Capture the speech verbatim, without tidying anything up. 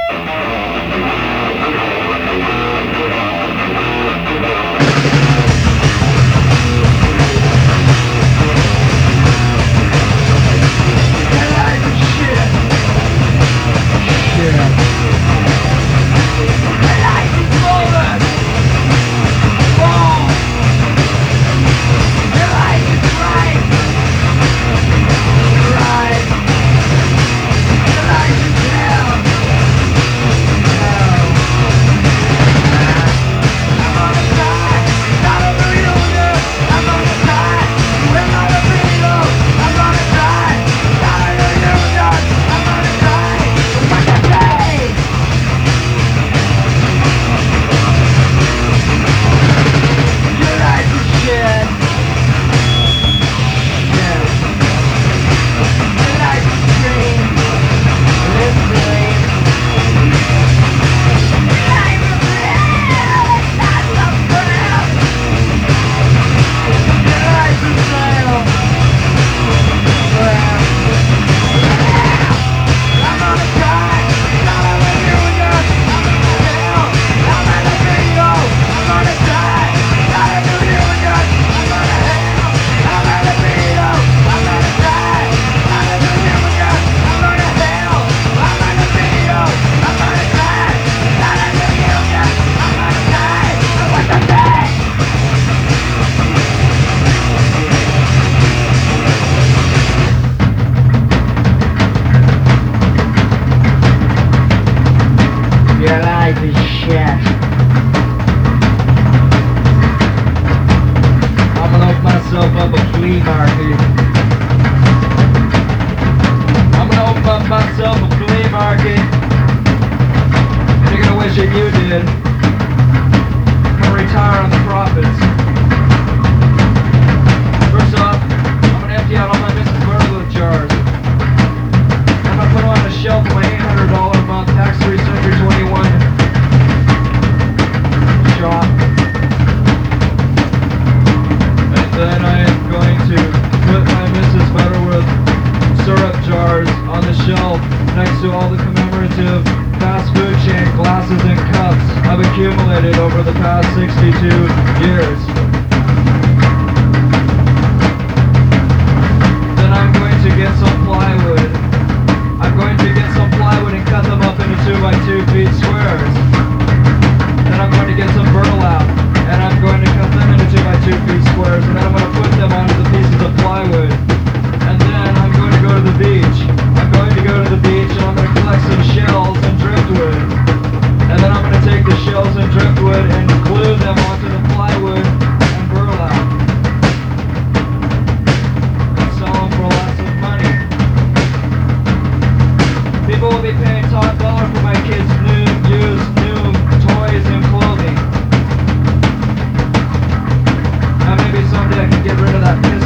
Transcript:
Your life is shit. I'm gonna open myself up a flea market. I'm gonna open up myself a flea market. And you're gonna wish that you did. I'm gonna retire on the profits. First off, I'm gonna empty out all my Missus Burglar jars. I'm gonna put them on the shelf of my eight hundred dollars a month tax-free Century twenty-one shop. And then I am going to put my Missus Butterworth syrup jars on the shelf next to all the commemorative fast food chain glasses and cups I've accumulated over the past sixty-two years. Then I'm going to get some plywood. I'm going to get some plywood and cut them up into two by two feet squares. Then I'm going to get some burlap and I'm going to cut them into two by two feet squares, and then I'm going to put them onto the pieces of plywood. And then I'm going to go to the beach. I'm going to go to the beach and I'm going to collect some shells and driftwood. And then I'm going to take the shells and driftwood and glue them onto the plywood and burlap. And sell them for lots of money. People will be paying top dollar for my kids' new, used, new toys and clothing. Now maybe someday I can get rid of that piss